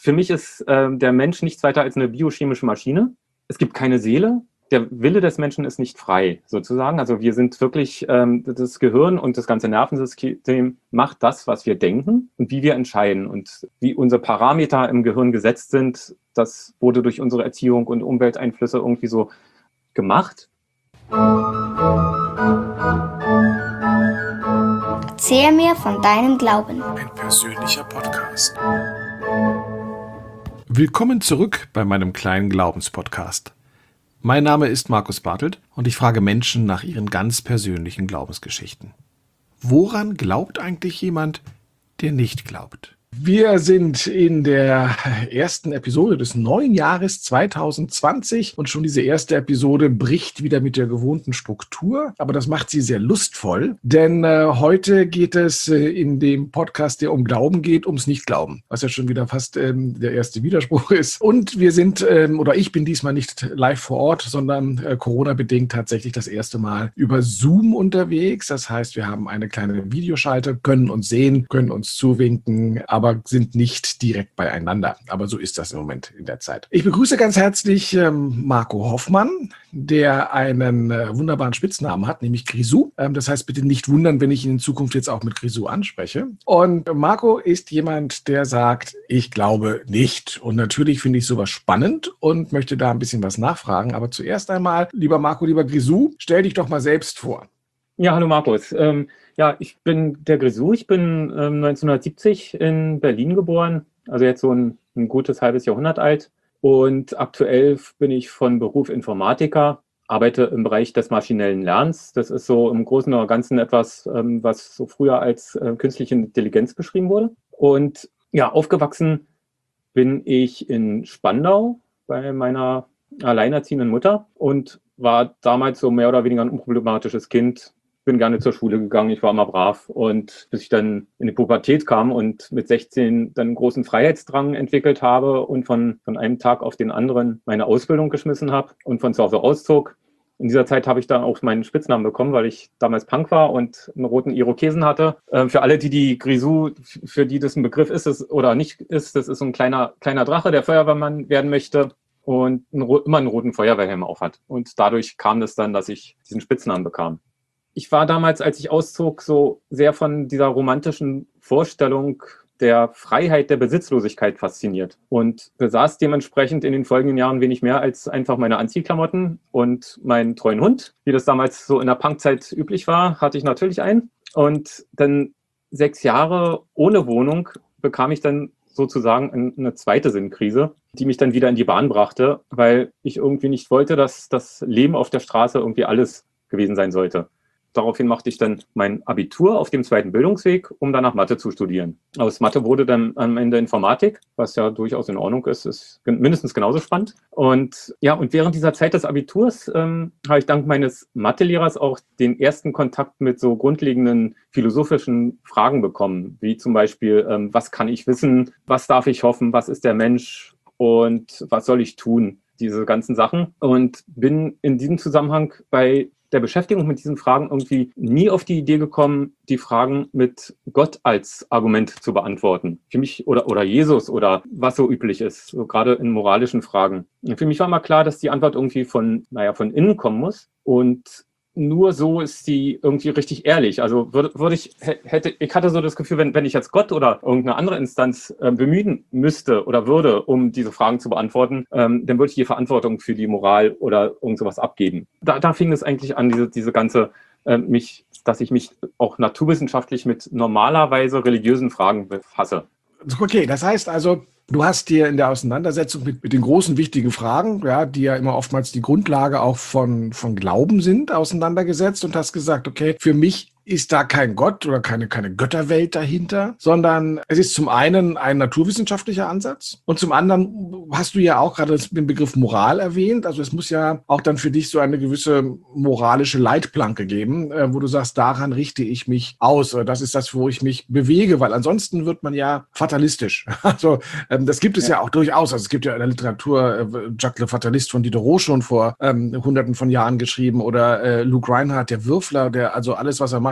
für mich ist der Mensch nichts weiter als eine biochemische Maschine. Es gibt keine Seele. Der Wille des Menschen ist nicht frei, sozusagen. Also wir sind wirklich, das Gehirn und das ganze Nervensystem macht das, was wir denken und wie wir entscheiden. Und wie unsere Parameter im Gehirn gesetzt sind, das wurde durch unsere Erziehung und Umwelteinflüsse irgendwie so gemacht. Erzähl mir von deinem Glauben. Ein persönlicher Podcast. Willkommen zurück bei meinem kleinen Glaubenspodcast. Mein Name ist Markus Bartelt und ich frage Menschen nach ihren ganz persönlichen Glaubensgeschichten. Woran glaubt eigentlich jemand, der nicht glaubt? Wir sind in der ersten Episode des neuen Jahres 2020 und schon diese erste Episode bricht wieder mit der gewohnten Struktur, aber das macht sie sehr lustvoll, denn heute geht es in dem Podcast, der um Glauben geht, ums Nichtglauben, was ja schon wieder fast der erste Widerspruch ist. Und wir sind, oder ich bin diesmal nicht live vor Ort, sondern Corona-bedingt tatsächlich das erste Mal über Zoom unterwegs. Das heißt, wir haben eine kleine Videoschalte, können uns sehen, können uns zuwinken, aber sind nicht direkt beieinander. Aber so ist das im Moment in der Zeit. Ich begrüße ganz herzlich Marco Hoffmann, der einen wunderbaren Spitznamen hat, nämlich Grisou. Das heißt, bitte nicht wundern, wenn ich ihn in Zukunft jetzt auch mit Grisou anspreche. Und Marco ist jemand, der sagt, ich glaube nicht. Und natürlich finde ich sowas spannend und möchte da ein bisschen was nachfragen. Aber zuerst einmal, lieber Marco, lieber Grisou, stell dich doch mal selbst vor. Ja, hallo Markus. Ja, ich bin der Grisou. Ich bin 1970 in Berlin geboren, also jetzt so ein gutes halbes Jahrhundert alt. Und aktuell bin ich von Beruf Informatiker, arbeite im Bereich des maschinellen Lernens. Das ist so im Großen und Ganzen etwas, was so früher als künstliche Intelligenz beschrieben wurde. Und ja, aufgewachsen bin ich in Spandau bei meiner alleinerziehenden Mutter und war damals so mehr oder weniger ein unproblematisches Kind. Bin gerne zur Schule gegangen, ich war immer brav, und bis ich dann in die Pubertät kam und mit 16 dann einen großen Freiheitsdrang entwickelt habe und von einem Tag auf den anderen meine Ausbildung geschmissen habe und von zu Hause auszog. In dieser Zeit habe ich dann auch meinen Spitznamen bekommen, weil ich damals Punk war und einen roten Irokesen hatte. Für alle, die Grisou, für die das ein Begriff ist es oder nicht ist, das ist so ein kleiner Drache, der Feuerwehrmann werden möchte und immer einen roten Feuerwehrhelm aufhat. Und dadurch kam es dann, dass ich diesen Spitznamen bekam. Ich war damals, als ich auszog, so sehr von dieser romantischen Vorstellung der Freiheit, der Besitzlosigkeit fasziniert und besaß dementsprechend in den folgenden Jahren wenig mehr als einfach meine Anziehklamotten und meinen treuen Hund. Wie das damals so in der Punkzeit üblich war, hatte ich natürlich einen. Und dann 6 Jahre ohne Wohnung bekam ich dann sozusagen eine zweite Sinnkrise, die mich dann wieder in die Bahn brachte, weil ich irgendwie nicht wollte, dass das Leben auf der Straße irgendwie alles gewesen sein sollte. Daraufhin machte ich dann mein Abitur auf dem zweiten Bildungsweg, um danach Mathe zu studieren. Aus Mathe wurde dann am Ende Informatik, was ja durchaus in Ordnung ist mindestens genauso spannend. Und ja, und während dieser Zeit des Abiturs habe ich dank meines Mathelehrers auch den ersten Kontakt mit so grundlegenden philosophischen Fragen bekommen, wie zum Beispiel, was kann ich wissen, was darf ich hoffen, was ist der Mensch und was soll ich tun, diese ganzen Sachen. Und bin in diesem Zusammenhang bei der Beschäftigung mit diesen Fragen irgendwie nie auf die Idee gekommen, die Fragen mit Gott als Argument zu beantworten. Für mich oder Jesus oder was so üblich ist, so gerade in moralischen Fragen. Und für mich war immer klar, dass die Antwort irgendwie von innen kommen muss, und nur so ist sie irgendwie richtig ehrlich. Also ich hatte so das Gefühl, wenn ich jetzt Gott oder irgendeine andere Instanz bemühen müsste oder würde, um diese Fragen zu beantworten, dann würde ich die Verantwortung für die Moral oder irgend sowas abgeben. Da fing es eigentlich an, diese ganze dass ich mich auch naturwissenschaftlich mit normalerweise religiösen Fragen befasse. Okay, das heißt also, du hast dir in der Auseinandersetzung mit den großen, wichtigen Fragen, ja, die ja immer oftmals die Grundlage auch von Glauben sind, auseinandergesetzt und hast gesagt, okay, für mich ist da kein Gott oder keine Götterwelt dahinter, sondern es ist zum einen ein naturwissenschaftlicher Ansatz und zum anderen hast du ja auch gerade den Begriff Moral erwähnt. Also es muss ja auch dann für dich so eine gewisse moralische Leitplanke geben, wo du sagst, daran richte ich mich aus oder das ist das, wo ich mich bewege, weil ansonsten wird man ja fatalistisch. Also das gibt es ja auch durchaus. Also es gibt ja in der Literatur Jacques le Fataliste von Diderot schon vor Hunderten von Jahren geschrieben oder Luke Reinhardt, der Würfler, der also alles, was er macht,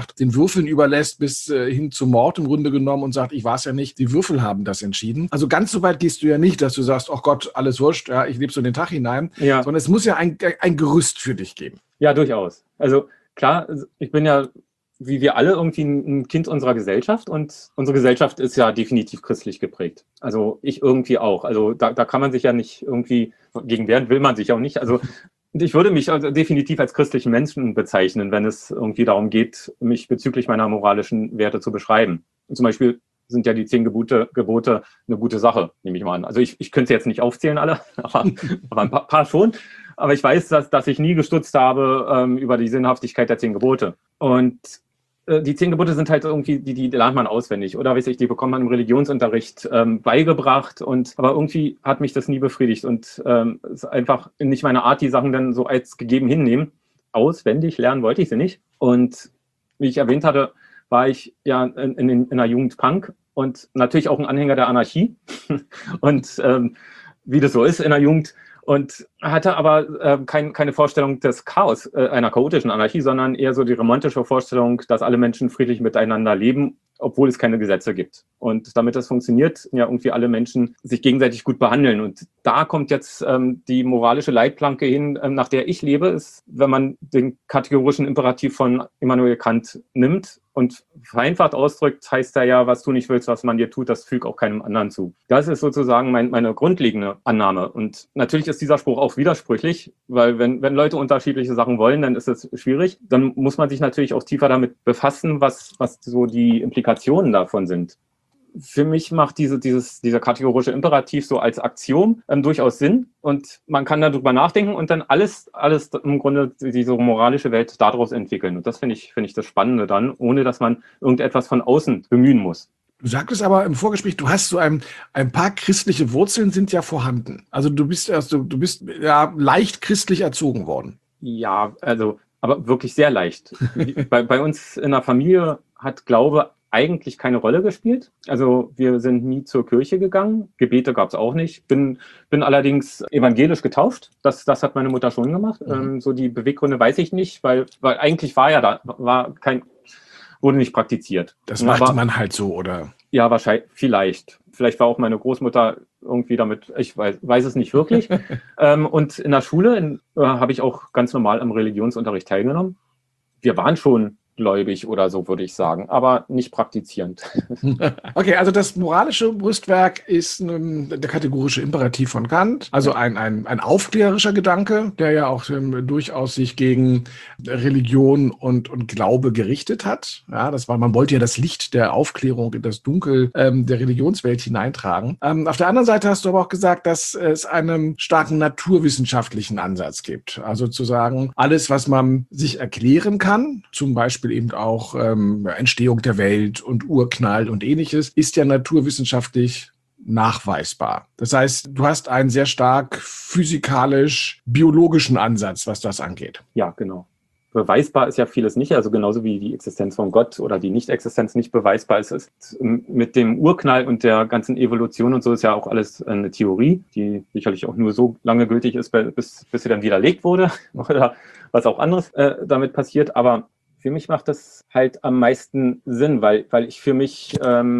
macht, den Würfeln überlässt bis hin zum Mord im Grunde genommen und sagt, ich war es ja nicht, die Würfel haben das entschieden. Also ganz so weit gehst du ja nicht, dass du sagst, oh Gott, alles wurscht, ja, ich lebe so in den Tag hinein, sondern es muss ja ein Gerüst für dich geben. Ja, durchaus. Also klar, ich bin ja, wie wir alle, irgendwie ein Kind unserer Gesellschaft und unsere Gesellschaft ist ja definitiv christlich geprägt. Also ich irgendwie auch. Also da kann man sich ja nicht irgendwie gegen wehren, will man sich auch nicht. Also ich würde mich also definitiv als christlichen Menschen bezeichnen, wenn es irgendwie darum geht, mich bezüglich meiner moralischen Werte zu beschreiben. Und zum Beispiel sind ja die 10 Gebote eine gute Sache, nehme ich mal an. Also ich könnte sie jetzt nicht aufzählen alle, aber ein paar schon. Aber ich weiß, dass ich nie gestutzt habe über die Sinnhaftigkeit der 10 Gebote. Und die 10 Gebote sind halt irgendwie, die lernt man auswendig. Oder weiß ich, die bekommt man im Religionsunterricht beigebracht. Aber irgendwie hat mich das nie befriedigt. Und es ist einfach nicht meine Art, die Sachen dann so als gegeben hinnehmen. Auswendig lernen wollte ich sie nicht. Und wie ich erwähnt hatte, war ich ja in der Jugend Punk und natürlich auch ein Anhänger der Anarchie. Und wie das so ist in der Jugend. Und hatte aber keine Vorstellung des Chaos, einer chaotischen Anarchie, sondern eher so die romantische Vorstellung, dass alle Menschen friedlich miteinander leben, obwohl es keine Gesetze gibt. Und damit das funktioniert, ja irgendwie alle Menschen sich gegenseitig gut behandeln. Und da kommt jetzt die moralische Leitplanke hin, nach der ich lebe, ist, wenn man den kategorischen Imperativ von Immanuel Kant nimmt und vereinfacht ausdrückt, heißt er ja, was du nicht willst, was man dir tut, das füg auch keinem anderen zu. Das ist sozusagen meine grundlegende Annahme. Und natürlich ist dieser Spruch auch widersprüchlich, weil wenn Leute unterschiedliche Sachen wollen, dann ist es schwierig. Dann muss man sich natürlich auch tiefer damit befassen, was so die Implikationen davon sind. Für mich macht dieser kategorische Imperativ so als Axiom durchaus Sinn und man kann darüber nachdenken und dann alles im Grunde diese moralische Welt daraus entwickeln. Und das finde ich das Spannende dann, ohne dass man irgendetwas von außen bemühen muss. Du sagtest aber im Vorgespräch, du hast so ein paar christliche Wurzeln sind ja vorhanden. Also du bist ja leicht christlich erzogen worden. Ja, also aber wirklich sehr leicht. Bei uns in der Familie hat Glaube eigentlich keine Rolle gespielt. Also wir sind nie zur Kirche gegangen. Gebete gab es auch nicht. Bin allerdings evangelisch getauft. Das hat meine Mutter schon gemacht. So die Beweggründe weiß ich nicht, weil eigentlich wurde nicht praktiziert. Das machte man halt so, oder? Ja, wahrscheinlich, vielleicht. Vielleicht war auch meine Großmutter irgendwie damit, ich weiß es nicht wirklich. Und in der Schule habe ich auch ganz normal am Religionsunterricht teilgenommen. Wir waren schon gläubig oder so, würde ich sagen, aber nicht praktizierend. Okay, also das moralische Brüstwerk ist der kategorische Imperativ von Kant, also ein aufklärerischer Gedanke, der ja auch durchaus sich gegen Religion und Glaube gerichtet hat. Ja, man wollte ja das Licht der Aufklärung in das Dunkel der Religionswelt hineintragen. Auf der anderen Seite hast du aber auch gesagt, dass es einen starken naturwissenschaftlichen Ansatz gibt. Also zu sagen, alles, was man sich erklären kann, zum Beispiel eben auch Entstehung der Welt und Urknall und Ähnliches, ist ja naturwissenschaftlich nachweisbar. Das heißt, du hast einen sehr stark physikalisch-biologischen Ansatz, was das angeht. Ja, genau. Beweisbar ist ja vieles nicht, also genauso wie die Existenz von Gott oder die Nicht-Existenz nicht beweisbar ist. Mit dem Urknall und der ganzen Evolution und so ist ja auch alles eine Theorie, die sicherlich auch nur so lange gültig ist, bis sie dann widerlegt wurde oder was auch anderes damit passiert. Aber für mich macht das halt am meisten Sinn, weil ich für mich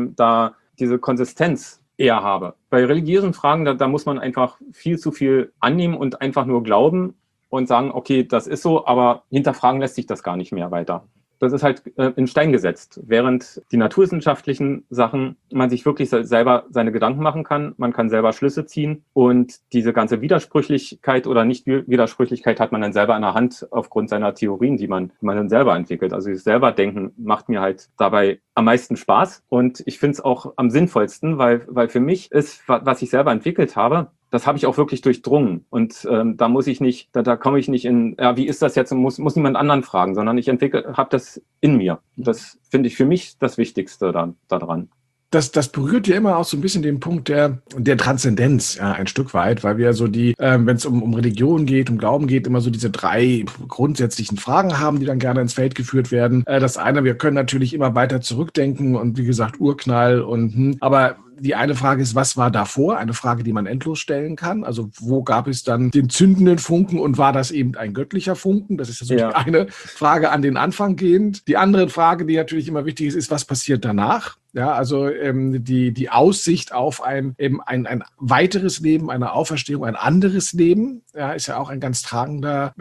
da diese Konsistenz eher habe. Bei religiösen Fragen, da muss man einfach viel zu viel annehmen und einfach nur glauben und sagen, okay, das ist so, aber hinterfragen lässt sich das gar nicht mehr weiter. Das ist halt in Stein gesetzt, während die naturwissenschaftlichen Sachen man sich wirklich selber seine Gedanken machen kann, man kann selber Schlüsse ziehen und diese ganze Widersprüchlichkeit oder Nicht-Widersprüchlichkeit hat man dann selber in der Hand aufgrund seiner Theorien, die man dann selber entwickelt. Also das selber Denken macht mir halt dabei am meisten Spaß und ich finde es auch am sinnvollsten, weil für mich ist, was ich selber entwickelt habe, das habe ich auch wirklich durchdrungen. Und da muss ich nicht, da komme ich nicht in, ja, wie ist das jetzt, muss niemand anderen fragen, sondern ich habe das in mir. Das finde ich für mich das Wichtigste daran. Das berührt ja immer auch so ein bisschen den Punkt der Transzendenz, ja, ein Stück weit, weil wir so wenn es um Religion geht, um Glauben geht, immer so diese 3 grundsätzlichen Fragen haben, die dann gerne ins Feld geführt werden. Das eine, wir können natürlich immer weiter zurückdenken und wie gesagt Urknall aber Die eine Frage ist, was war davor? Eine Frage, die man endlos stellen kann. Also wo gab es dann den zündenden Funken und war das eben ein göttlicher Funken? Das ist ja so die eine Frage an den Anfang gehend. Die andere Frage, die natürlich immer wichtig ist, was passiert danach? Ja, also die Aussicht auf ein weiteres Leben, eine Auferstehung, ein anderes Leben, ja, ist ja auch eine ganz tragende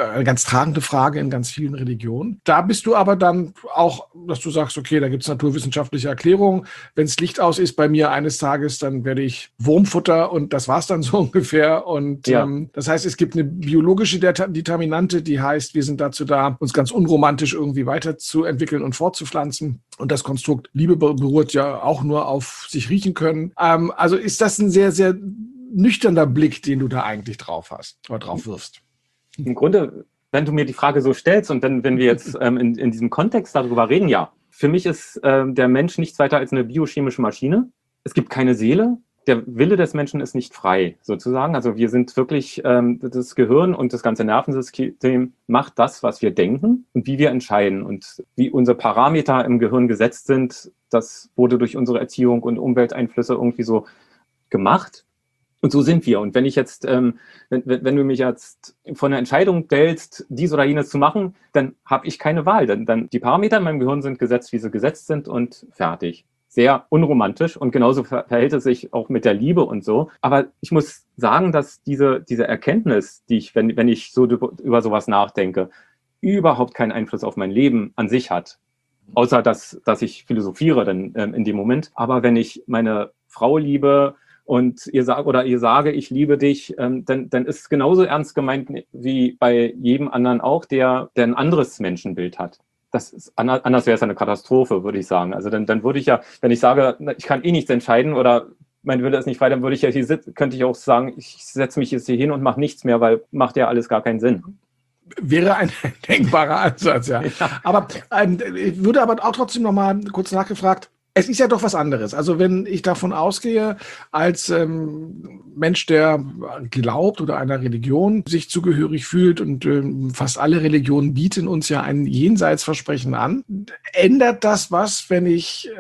Frage in ganz vielen Religionen. Da bist du aber dann auch, dass du sagst, okay, da gibt es naturwissenschaftliche Erklärungen. Wenn das Licht aus ist bei mir eines Tages, dann werde ich Wurmfutter und das war's dann so ungefähr. Und das heißt, es gibt eine biologische Determinante, die heißt, wir sind dazu da, uns ganz unromantisch irgendwie weiterzuentwickeln und fortzupflanzen. Und das Konstrukt Liebe beruht ja auch nur auf sich riechen können. Also ist das ein sehr, sehr nüchterner Blick, den du da eigentlich drauf hast oder drauf wirfst? Im Grunde, wenn du mir die Frage so stellst und dann, wenn wir jetzt in diesem Kontext darüber reden, ja, für mich ist der Mensch nichts weiter als eine biochemische Maschine. Es gibt keine Seele. Der Wille des Menschen ist nicht frei, sozusagen. Also wir sind wirklich, das Gehirn und das ganze Nervensystem macht das, was wir denken und wie wir entscheiden. Und wie unsere Parameter im Gehirn gesetzt sind, das wurde durch unsere Erziehung und Umwelteinflüsse irgendwie so gemacht. Und so sind wir. Und wenn ich jetzt, wenn du mich jetzt vor eine Entscheidung stellst, dies oder jenes zu machen, dann habe ich keine Wahl. Dann die Parameter in meinem Gehirn sind gesetzt, wie sie gesetzt sind und fertig. Sehr unromantisch und genauso verhält es sich auch mit der Liebe und so. Aber ich muss sagen, dass diese Erkenntnis, die ich, wenn ich so über sowas nachdenke, überhaupt keinen Einfluss auf mein Leben an sich hat. Außer, dass ich philosophiere dann in dem Moment. Aber wenn ich meine Frau liebe und ihr sage, ich liebe dich, dann ist es genauso ernst gemeint wie bei jedem anderen auch, der ein anderes Menschenbild hat. Das ist, anders wäre es eine Katastrophe, würde ich sagen. Also dann würde ich ja, wenn ich sage, ich kann eh nichts entscheiden oder mein Wille ist nicht frei, dann würde ich ja könnte ich auch sagen, ich setze mich jetzt hier hin und mache nichts mehr, weil macht ja alles gar keinen Sinn. Wäre ein denkbarer Ansatz, ja. Aber ich würde aber auch trotzdem noch mal kurz nachgefragt, es ist ja doch was anderes. Also wenn ich davon ausgehe, als Mensch, der glaubt oder einer Religion sich zugehörig fühlt und fast alle Religionen bieten uns ja ein Jenseitsversprechen an, ändert das was, wenn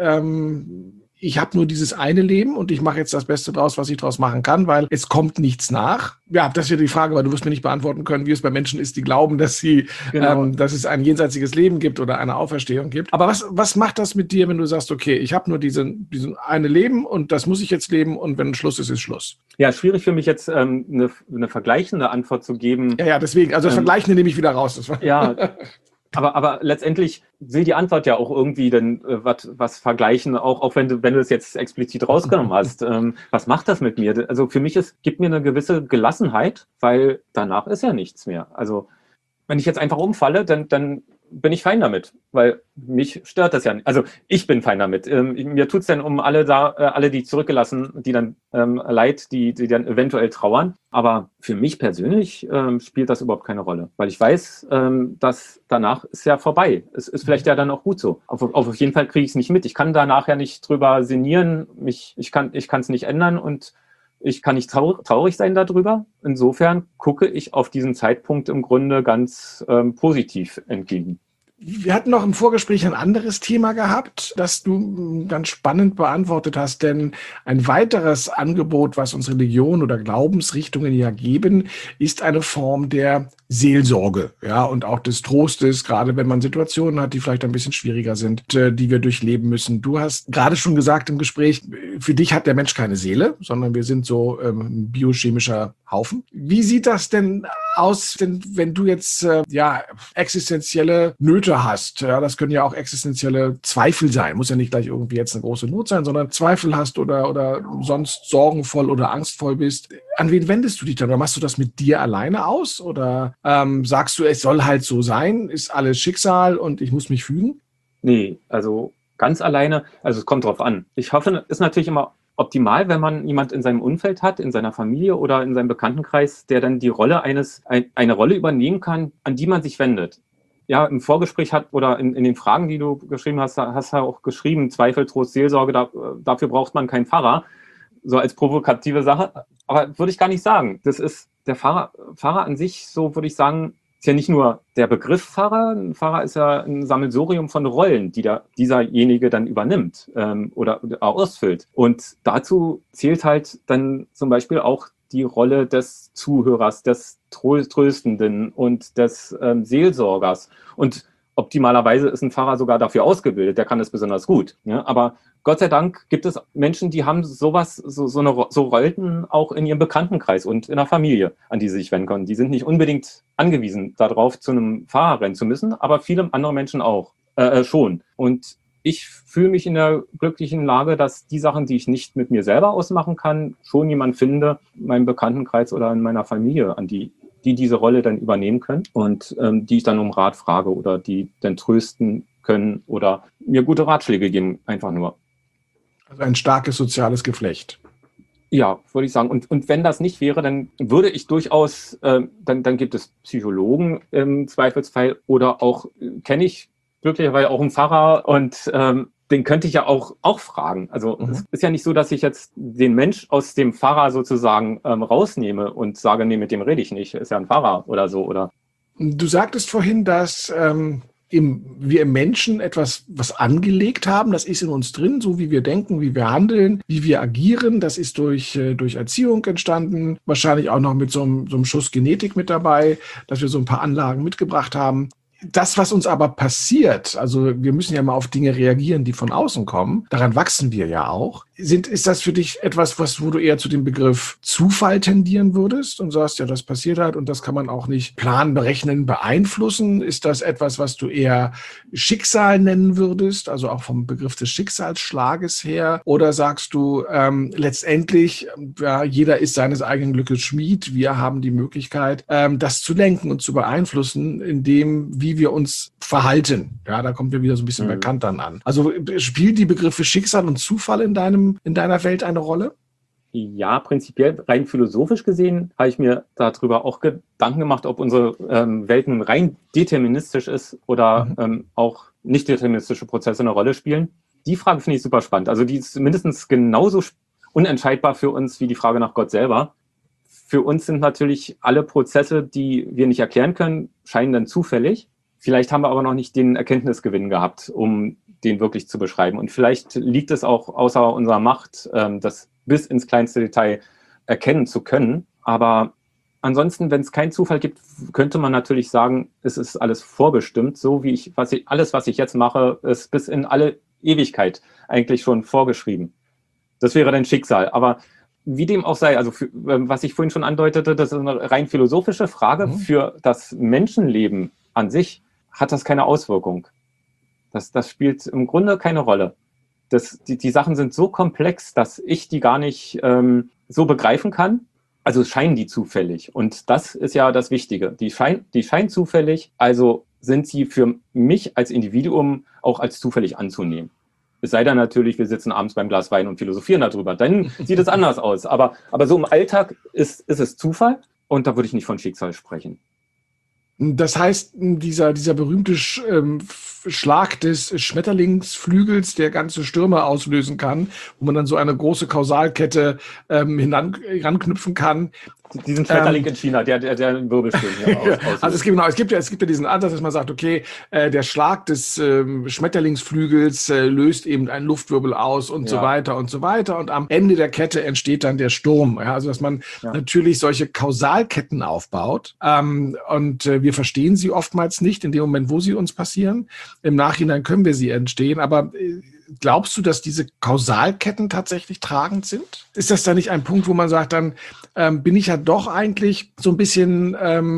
ich habe nur dieses eine Leben und ich mache jetzt das Beste draus, was ich draus machen kann, weil es kommt nichts nach. Ja, das wäre die Frage, weil du wirst mir nicht beantworten können, wie es bei Menschen ist, die glauben, dass dass es ein jenseitiges Leben gibt oder eine Auferstehung gibt. Aber was macht das mit dir, wenn du sagst, okay, ich habe nur diesen eine Leben und das muss ich jetzt leben und wenn Schluss ist, ist Schluss? Ja, schwierig für mich jetzt eine vergleichende Antwort zu geben. Ja, deswegen, also das Vergleichende nehme ich wieder raus. Ja, aber letztendlich will die Antwort ja auch irgendwie dann was vergleichen, auch wenn du es jetzt explizit rausgenommen hast. Was macht das mit mir? Also für mich gibt mir eine gewisse Gelassenheit, weil danach ist ja nichts mehr. Also wenn ich jetzt einfach umfalle, dann bin ich fein damit, weil mich stört das ja nicht. Also ich bin fein damit. Mir tut's dann um alle die zurückgelassen, die dann leid, die dann eventuell trauern. Aber für mich persönlich spielt das überhaupt keine Rolle, weil ich weiß, dass danach ist ja vorbei. Es ist vielleicht ja dann auch gut so. Auf jeden Fall kriege ich es nicht mit. Ich kann danach ja nicht drüber sinnieren. Ich kann es nicht ändern und ich kann nicht traurig sein darüber. Insofern gucke ich auf diesen Zeitpunkt im Grunde ganz positiv entgegen. Wir hatten noch im Vorgespräch ein anderes Thema gehabt, das du ganz spannend beantwortet hast, denn ein weiteres Angebot, was uns Religion oder Glaubensrichtungen ja geben, ist eine Form der Seelsorge, ja, und auch des Trostes, gerade wenn man Situationen hat, die vielleicht ein bisschen schwieriger sind, die wir durchleben müssen. Du hast gerade schon gesagt im Gespräch, für dich hat der Mensch keine Seele, sondern wir sind so ein biochemischer Haufen. Wie sieht das denn aus, wenn du jetzt existenzielle Nöte hast? Ja, das können ja auch existenzielle Zweifel sein. Muss ja nicht gleich irgendwie jetzt eine große Not sein, sondern Zweifel hast oder sonst sorgenvoll oder angstvoll bist. An wen wendest du dich dann? Oder machst du das mit dir alleine aus? Oder sagst du, es soll halt so sein, ist alles Schicksal und ich muss mich fügen? Nee, also ganz alleine, also es kommt drauf an. Ich hoffe, ist natürlich immer optimal, wenn man jemand in seinem Umfeld hat, in seiner Familie oder in seinem Bekanntenkreis, der dann die Rolle eine Rolle übernehmen kann, an die man sich wendet. Ja, im Vorgespräch oder in den Fragen, die du geschrieben hast du auch geschrieben, Zweifel, Trost, Seelsorge, dafür braucht man keinen Pfarrer. So als provokative Sache. Aber würde ich gar nicht sagen. Das ist der Pfarrer an sich, so würde ich sagen, ist ja nicht nur der Begriff Pfarrer. Ein Pfarrer ist ja ein Sammelsurium von Rollen, die dieserjenige dann übernimmt oder ausfüllt. Und dazu zählt halt dann zum Beispiel auch die Rolle des Zuhörers, des Tröstenden und des Seelsorgers. Und optimalerweise ist ein Pfarrer sogar dafür ausgebildet, der kann das besonders gut. Ja? Aber Gott sei Dank gibt es Menschen, die haben so Rollen auch in ihrem Bekanntenkreis und in der Familie, an die sie sich wenden können. Die sind nicht unbedingt angewiesen darauf, zu einem Pfarrer rennen zu müssen, aber viele andere Menschen auch schon. Und ich fühle mich in der glücklichen Lage, dass die Sachen, die ich nicht mit mir selber ausmachen kann, schon jemand finde, in meinem Bekanntenkreis oder in meiner Familie, an die diese Rolle dann übernehmen können und die ich dann um Rat frage oder die dann trösten können oder mir gute Ratschläge geben, einfach nur. Also ein starkes soziales Geflecht. Ja, würde ich sagen. Und wenn das nicht wäre, dann würde ich durchaus, dann gibt es Psychologen im Zweifelsfall oder auch, kenne ich glücklicherweise auch einen Pfarrer und den könnte ich ja auch fragen. Also es ist ja nicht so, dass ich jetzt den Mensch aus dem Pfarrer sozusagen rausnehme und sage, nee, mit dem rede ich nicht, ist ja ein Pfarrer oder so. Oder. Du sagtest vorhin, dass wir im Menschen etwas, was angelegt haben, das ist in uns drin, so wie wir denken, wie wir handeln, wie wir agieren, das ist durch Erziehung entstanden, wahrscheinlich auch noch mit so einem Schuss Genetik mit dabei, dass wir so ein paar Anlagen mitgebracht haben. Das, was uns aber passiert, also wir müssen ja mal auf Dinge reagieren, die von außen kommen, daran wachsen wir ja auch. Ist das für dich etwas, wo du eher zu dem Begriff Zufall tendieren würdest und sagst, ja, das passiert halt und das kann man auch nicht planen, berechnen, beeinflussen? Ist das etwas, was du eher Schicksal nennen würdest, also auch vom Begriff des Schicksalsschlages her? Oder sagst du letztendlich, ja, jeder ist seines eigenen Glückes Schmied, wir haben die Möglichkeit, das zu lenken und zu beeinflussen, indem wie wir uns verhalten. Ja, da kommt wir wieder so ein bisschen bei Kant dann an. Also spielen die Begriffe Schicksal und Zufall in deiner Welt eine Rolle? Ja, prinzipiell, rein philosophisch gesehen, habe ich mir darüber auch Gedanken gemacht, ob unsere Welt nun rein deterministisch ist oder auch nicht deterministische Prozesse eine Rolle spielen. Die Frage finde ich super spannend. Also die ist mindestens genauso unentscheidbar für uns wie die Frage nach Gott selber. Für uns sind natürlich alle Prozesse, die wir nicht erklären können, scheinen dann zufällig. Vielleicht haben wir aber noch nicht den Erkenntnisgewinn gehabt, um den wirklich zu beschreiben. Und vielleicht liegt es auch außer unserer Macht, das bis ins kleinste Detail erkennen zu können. Aber ansonsten, wenn es keinen Zufall gibt, könnte man natürlich sagen, es ist alles vorbestimmt. So wie alles, was ich jetzt mache, ist bis in alle Ewigkeit eigentlich schon vorgeschrieben. Das wäre dann Schicksal. Aber wie dem auch sei, also was ich vorhin schon andeutete, das ist eine rein philosophische Frage. Für das Menschenleben an sich hat das keine Auswirkung. Das spielt im Grunde keine Rolle. Die Sachen sind so komplex, dass ich die gar nicht so begreifen kann. Also scheinen die zufällig. Und das ist ja das Wichtige. Die scheinen zufällig, also sind sie für mich als Individuum auch als zufällig anzunehmen. Es sei denn natürlich, wir sitzen abends beim Glas Wein und philosophieren darüber. Dann sieht es anders aus. Aber so im Alltag ist es Zufall und da würde ich nicht von Schicksal sprechen. Das heißt, dieser berühmte Schlag des Schmetterlingsflügels, der ganze Stürme auslösen kann, wo man dann so eine große Kausalkette heranknüpfen kann. Diesen Schmetterling in China, der Wirbelsturm hier auslöst. Also es gibt ja diesen Ansatz, dass man sagt, okay, der Schlag des Schmetterlingsflügels löst eben einen Luftwirbel aus und so weiter und so weiter. Und am Ende der Kette entsteht dann der Sturm. Ja, also dass man natürlich solche Kausalketten aufbaut. Und wir verstehen sie oftmals nicht in dem Moment, wo sie uns passieren. Im Nachhinein können wir sie entstehen, aber glaubst du, dass diese Kausalketten tatsächlich tragend sind? Ist das da nicht ein Punkt, wo man sagt, dann bin ich ja doch eigentlich so ein bisschen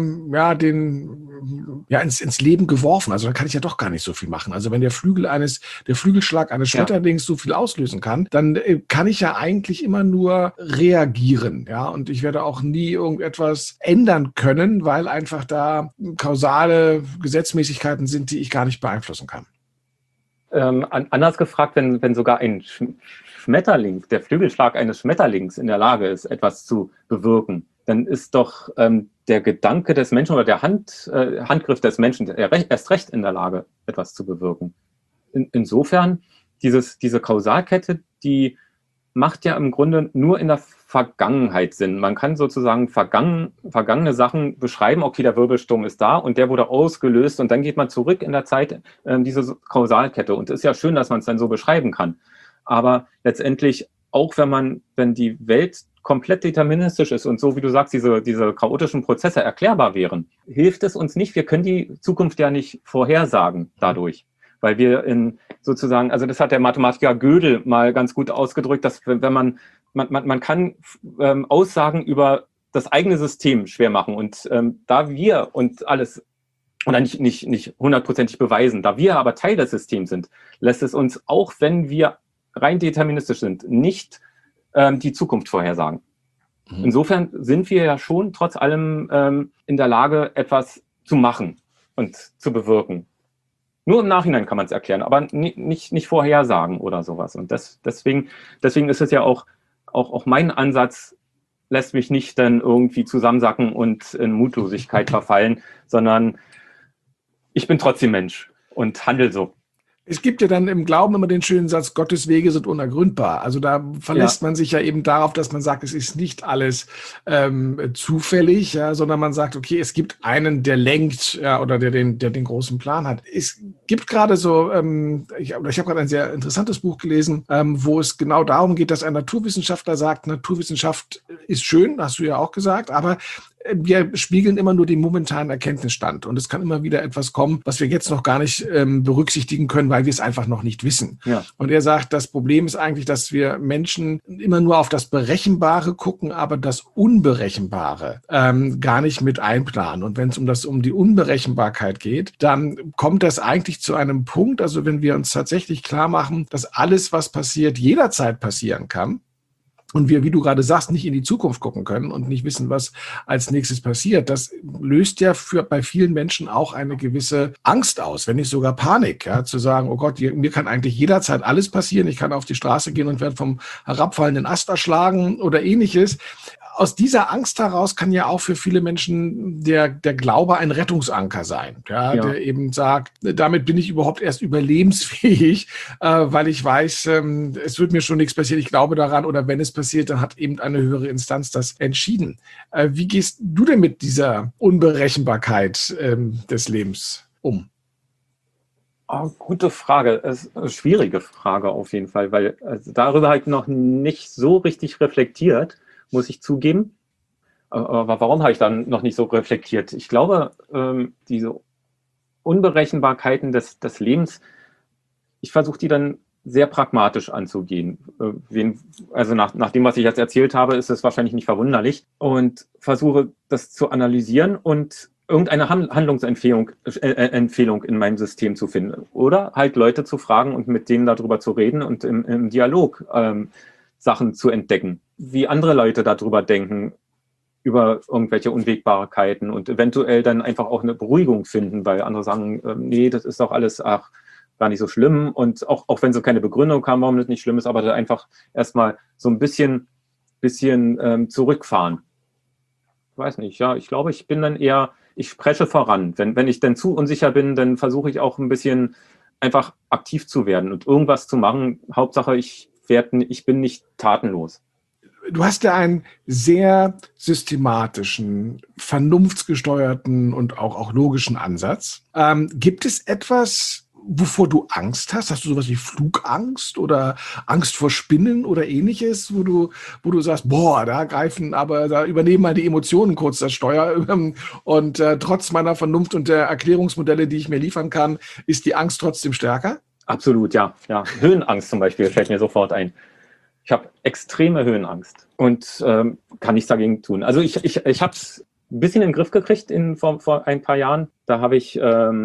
ins Leben geworfen. Also da kann ich ja doch gar nicht so viel machen. Also wenn der Flügelschlag eines Schmetterlings so viel auslösen kann, dann kann ich ja eigentlich immer nur reagieren. Ja, und ich werde auch nie irgendetwas ändern können, weil einfach da kausale Gesetzmäßigkeiten sind, die ich gar nicht beeinflussen kann. Anders gefragt, wenn sogar ein Schmetterling, der Flügelschlag eines Schmetterlings in der Lage ist, etwas zu bewirken, dann ist doch der Gedanke des Menschen oder der Handgriff des Menschen erst recht in der Lage, etwas zu bewirken. Insofern, diese Kausalkette, die macht ja im Grunde nur in der Vergangenheit Sinn. Man kann sozusagen vergangene Sachen beschreiben, okay, der Wirbelsturm ist da und der wurde ausgelöst und dann geht man zurück in der Zeit, diese Kausalkette. Und es ist ja schön, dass man es dann so beschreiben kann. Aber letztendlich, auch wenn die Welt komplett deterministisch ist und so, wie du sagst, diese chaotischen Prozesse erklärbar wären, hilft es uns nicht. Wir können die Zukunft ja nicht vorhersagen dadurch. Weil wir sozusagen, also das hat der Mathematiker Gödel mal ganz gut ausgedrückt, dass wenn man kann Aussagen über das eigene System schwer machen und da wir und alles oder nicht hundertprozentig beweisen, da wir aber Teil des Systems sind, lässt es uns, auch wenn wir rein deterministisch sind, nicht die Zukunft vorhersagen. Insofern sind wir ja schon trotz allem in der Lage, etwas zu machen und zu bewirken. Nur im Nachhinein kann man es erklären, aber nicht vorhersagen oder sowas. Und deswegen ist es ja auch mein Ansatz, lässt mich nicht dann irgendwie zusammensacken und in Mutlosigkeit verfallen, sondern ich bin trotzdem Mensch und handle so. Es gibt ja dann im Glauben immer den schönen Satz, Gottes Wege sind unergründbar. Also da verlässt man sich ja eben darauf, dass man sagt, es ist nicht alles zufällig, ja, sondern man sagt, okay, es gibt einen, der lenkt, ja, oder der den großen Plan hat. Es gibt gerade so, ich habe gerade ein sehr interessantes Buch gelesen, wo es genau darum geht, dass ein Naturwissenschaftler sagt, Naturwissenschaft ist schön, hast du ja auch gesagt, aber wir spiegeln immer nur den momentanen Erkenntnisstand. Und es kann immer wieder etwas kommen, was wir jetzt noch gar nicht berücksichtigen können, weil wir es einfach noch nicht wissen. Ja. Und er sagt, das Problem ist eigentlich, dass wir Menschen immer nur auf das Berechenbare gucken, aber das Unberechenbare gar nicht mit einplanen. Und wenn es um die Unberechenbarkeit geht, dann kommt das eigentlich zu einem Punkt, also wenn wir uns tatsächlich klar machen, dass alles, was passiert, jederzeit passieren kann, und wir, wie du gerade sagst, nicht in die Zukunft gucken können und nicht wissen, was als nächstes passiert, das löst ja bei vielen Menschen auch eine gewisse Angst aus, wenn nicht sogar Panik, ja, zu sagen, oh Gott, mir kann eigentlich jederzeit alles passieren, ich kann auf die Straße gehen und werde vom herabfallenden Ast erschlagen oder ähnliches. Aus dieser Angst heraus kann ja auch für viele Menschen der Glaube ein Rettungsanker sein, ja, der eben sagt, damit bin ich überhaupt erst überlebensfähig, weil ich weiß, es wird mir schon nichts passieren, ich glaube daran, oder wenn es passiert, dann hat eben eine höhere Instanz das entschieden. Wie gehst du denn mit dieser Unberechenbarkeit des Lebens um? Oh, gute Frage. Es ist eine schwierige Frage auf jeden Fall, weil darüber halt noch nicht so richtig reflektiert, muss ich zugeben. Aber warum habe ich dann noch nicht so reflektiert? Ich glaube, diese Unberechenbarkeiten des Lebens, ich versuche die dann sehr pragmatisch anzugehen. Also nach dem, was ich jetzt erzählt habe, ist es wahrscheinlich nicht verwunderlich. Und versuche das zu analysieren und irgendeine Handlungsempfehlung in meinem System zu finden. Oder halt Leute zu fragen und mit denen darüber zu reden und im Dialog Sachen zu entdecken, wie andere Leute darüber denken, über irgendwelche Unwägbarkeiten und eventuell dann einfach auch eine Beruhigung finden, weil andere sagen, nee, das ist doch alles gar nicht so schlimm, und auch wenn sie keine Begründung haben, warum das nicht schlimm ist, aber da einfach erstmal so ein bisschen zurückfahren. Ich weiß nicht, ja, ich glaube, ich bin dann eher, ich spreche voran. Wenn ich dann zu unsicher bin, dann versuche ich auch ein bisschen einfach aktiv zu werden und irgendwas zu machen. Hauptsache, ich bin nicht tatenlos. Du hast ja einen sehr systematischen, vernunftsgesteuerten und auch logischen Ansatz. Gibt es etwas, wovor du Angst hast? Hast du sowas wie Flugangst oder Angst vor Spinnen oder ähnliches, wo du sagst, boah, da übernehmen mal die Emotionen kurz das Steuer und trotz meiner Vernunft und der Erklärungsmodelle, die ich mir liefern kann, ist die Angst trotzdem stärker? Absolut, ja. Höhenangst zum Beispiel fällt mir sofort ein. Ich habe extreme Höhenangst und kann nichts dagegen tun. Also ich habe es ein bisschen in den Griff gekriegt vor ein paar Jahren. Da habe ich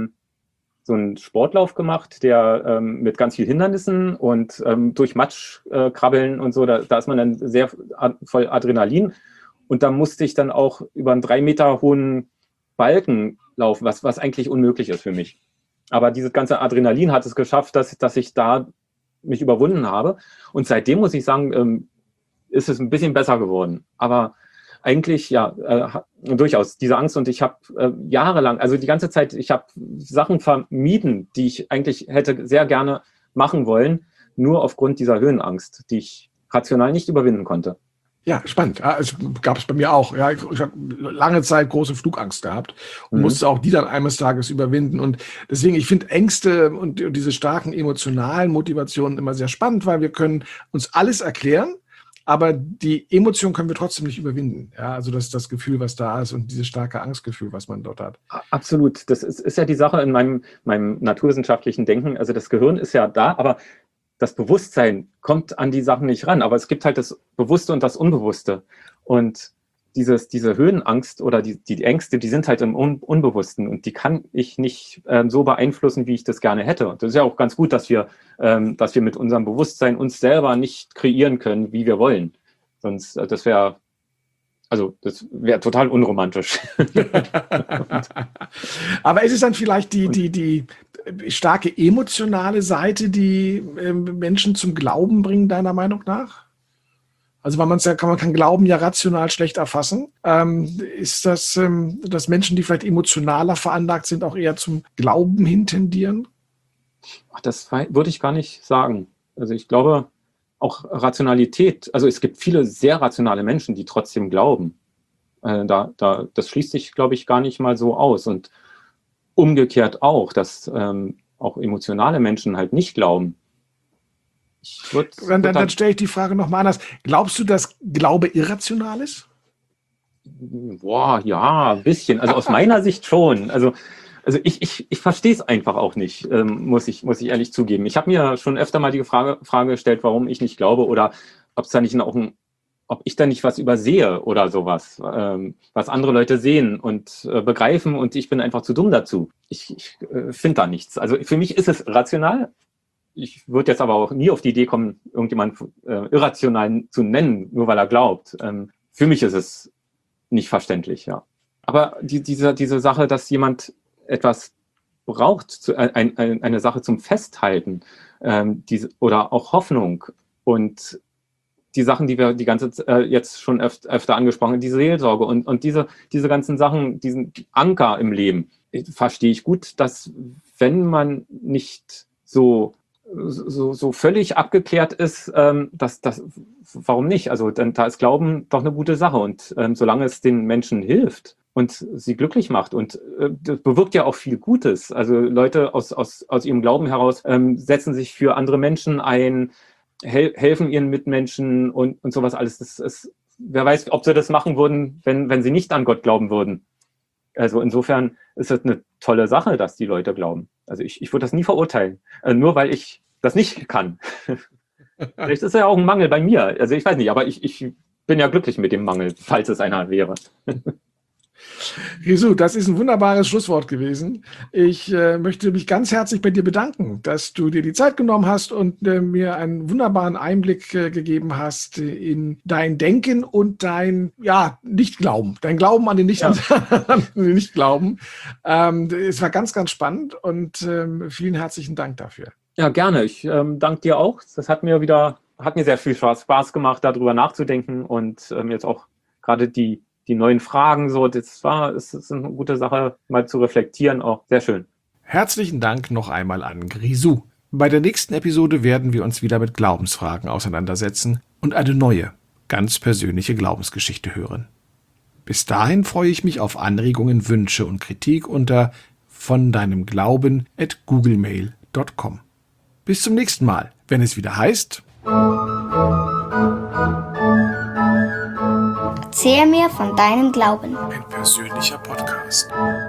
so einen Sportlauf gemacht, der mit ganz vielen Hindernissen und durch Matsch krabbeln und so, da ist man dann sehr voll Adrenalin. Und da musste ich dann auch über einen 3 Meter hohen Balken laufen, was eigentlich unmöglich ist für mich. Aber dieses ganze Adrenalin hat es geschafft, dass ich da mich überwunden habe. Und seitdem, muss ich sagen, ist es ein bisschen besser geworden. Aber eigentlich, ja, durchaus diese Angst. Und ich habe jahrelang, also die ganze Zeit, ich habe Sachen vermieden, die ich eigentlich hätte sehr gerne machen wollen, nur aufgrund dieser Höhenangst, die ich rational nicht überwinden konnte. Ja, spannend. Ja, es gab es bei mir auch. Ja, ich habe lange Zeit große Flugangst gehabt und musste auch die dann eines Tages überwinden. Und deswegen, ich finde Ängste und diese starken emotionalen Motivationen immer sehr spannend, weil wir können uns alles erklären, aber die Emotion können wir trotzdem nicht überwinden. Ja, also das Gefühl, was da ist und dieses starke Angstgefühl, was man dort hat. Absolut. Das ist ja die Sache in meinem naturwissenschaftlichen Denken. Also das Gehirn ist ja da, aber das Bewusstsein kommt an die Sachen nicht ran, aber es gibt halt das Bewusste und das Unbewusste. Und diese Höhenangst oder die Ängste, die sind halt im Unbewussten und die kann ich nicht so beeinflussen, wie ich das gerne hätte. Und das ist ja auch ganz gut, dass wir mit unserem Bewusstsein uns selber nicht kreieren können, wie wir wollen. Sonst, das wäre total unromantisch. Aber ist es dann vielleicht die starke emotionale Seite, die Menschen zum Glauben bringen, deiner Meinung nach? Also weil man kann Glauben ja rational schlecht erfassen. Ist das, dass Menschen, die vielleicht emotionaler veranlagt sind, auch eher zum Glauben hin tendieren? Das würde ich gar nicht sagen. Also ich glaube, auch Rationalität, also es gibt viele sehr rationale Menschen, die trotzdem glauben. Das schließt sich, glaube ich, gar nicht mal so aus. Und umgekehrt auch, dass auch emotionale Menschen halt nicht glauben. Dann stelle ich die Frage nochmal anders. Glaubst du, dass Glaube irrational ist? Boah, ja, ein bisschen. Also aus meiner Sicht schon. Also ich verstehe es einfach auch nicht, muss ich ehrlich zugeben. Ich habe mir schon öfter mal die Frage gestellt, warum ich nicht glaube oder ob ich da nicht was übersehe oder sowas, was andere Leute sehen und begreifen und ich bin einfach zu dumm dazu. Ich finde da nichts. Also für mich ist es rational. Ich würde jetzt aber auch nie auf die Idee kommen, irgendjemanden irrational zu nennen, nur weil er glaubt. Für mich ist es nicht verständlich, ja. Aber diese Sache, dass jemand etwas braucht, eine Sache zum Festhalten, oder auch Hoffnung und die Sachen, die wir die ganze jetzt schon öfter angesprochen haben, die Seelsorge und diese ganzen Sachen, diesen Anker im Leben, verstehe ich gut, dass wenn man nicht so völlig abgeklärt ist, warum nicht? Also da ist Glauben doch eine gute Sache und solange es den Menschen hilft und sie glücklich macht und das bewirkt ja auch viel Gutes. Also Leute aus ihrem Glauben heraus setzen sich für andere Menschen ein, helfen ihren Mitmenschen und sowas alles. Wer weiß, ob sie das machen würden, wenn sie nicht an Gott glauben würden. Also insofern ist es eine tolle Sache, dass die Leute glauben. Also ich würde das nie verurteilen, nur weil ich das nicht kann. Vielleicht ist ja auch ein Mangel bei mir. Also ich weiß nicht, aber ich bin ja glücklich mit dem Mangel, falls es einer wäre. Jesu, das ist ein wunderbares Schlusswort gewesen. Ich möchte mich ganz herzlich bei dir bedanken, dass du dir die Zeit genommen hast und mir einen wunderbaren Einblick gegeben hast in dein Denken und dein Nichtglauben, dein Glauben an den Nichtglauben. Es war ganz, ganz spannend und vielen herzlichen Dank dafür. Ja, gerne. Ich danke dir auch. Das hat mir sehr viel Spaß gemacht, darüber nachzudenken und jetzt auch gerade die neuen Fragen, es ist eine gute Sache, mal zu reflektieren, auch sehr schön. Herzlichen Dank noch einmal an Grisou. Bei der nächsten Episode werden wir uns wieder mit Glaubensfragen auseinandersetzen und eine neue, ganz persönliche Glaubensgeschichte hören. Bis dahin freue ich mich auf Anregungen, Wünsche und Kritik unter vondeinemglauben@googlemail.com. Bis zum nächsten Mal, wenn es wieder heißt: Erzähl mir von deinem Glauben. Ein persönlicher Podcast.